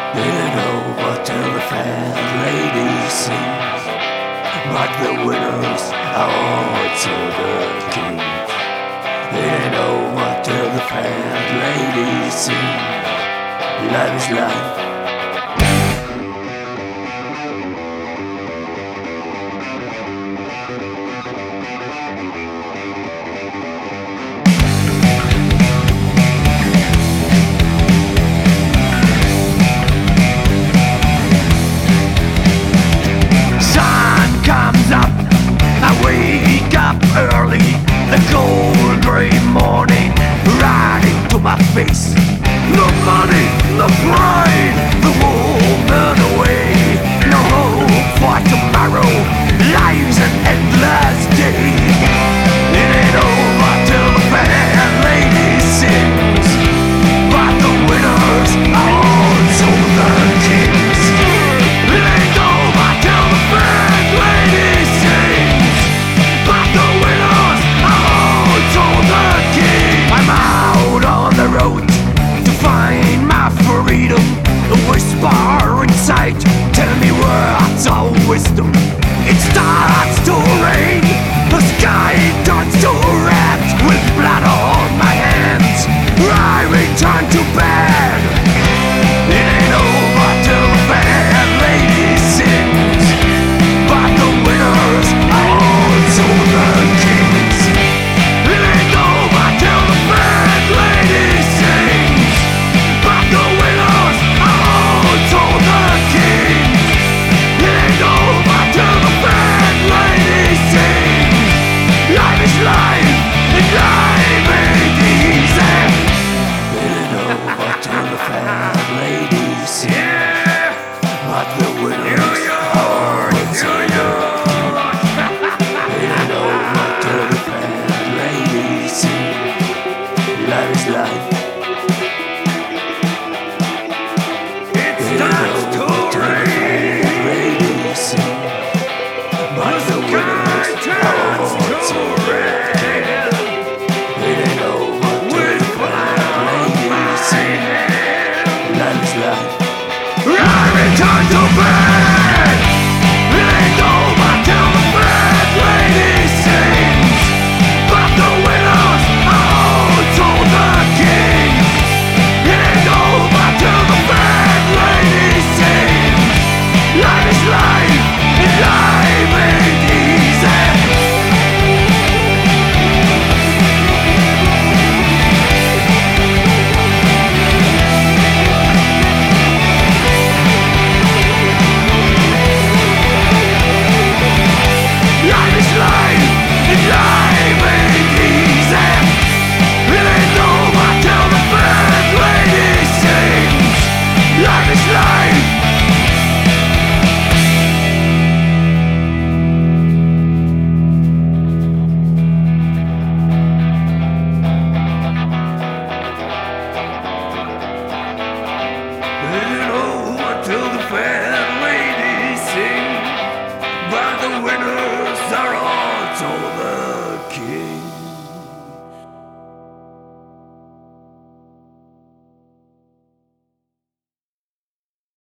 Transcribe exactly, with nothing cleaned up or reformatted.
It over till the fat lady sings, but the winners are all to the kings. It over till the fat lady sings. Life is life. Early, the cold grey morning, right into my face. No money, no pride, the woman away. No hope for tomorrow, life's an endless day. It ain't over till the fat lady sings, but the winners are also the kings. It ain't over till the fat lady sings, but the winners are also the kings. I'm out on the road to find my freedom. A whisper inside, tell me words of wisdom. It starts to rain, the sky turns to red, with blood on my hands, I return to bed. It ain't over till the fat lady sings, but the winners are also the kings. It ain't over till the fat lady sings, but the winners are also the kings. It ain't over till the fat lady sings. Life is life, and life ain't easy. It ain't over till the fat lady sings, but the winners are also the kings. It ain't over till the fat lady sings. Life is life. It starts to rain, Lady sing, but the the winners sky are turns also to the red, kings. It ain't over till with the blood fat on lady my sing. hands, Life is life. I return to bed. It ain't over till the fat lady sings, but the winners are also the kings. It ain't over till the fat lady sings. Life is life, and life ain't easy. Life is life, and life ain't easy. It ain't over till the fat lady sings. Life is life. It ain't over till the fat lady sings, but the winners are all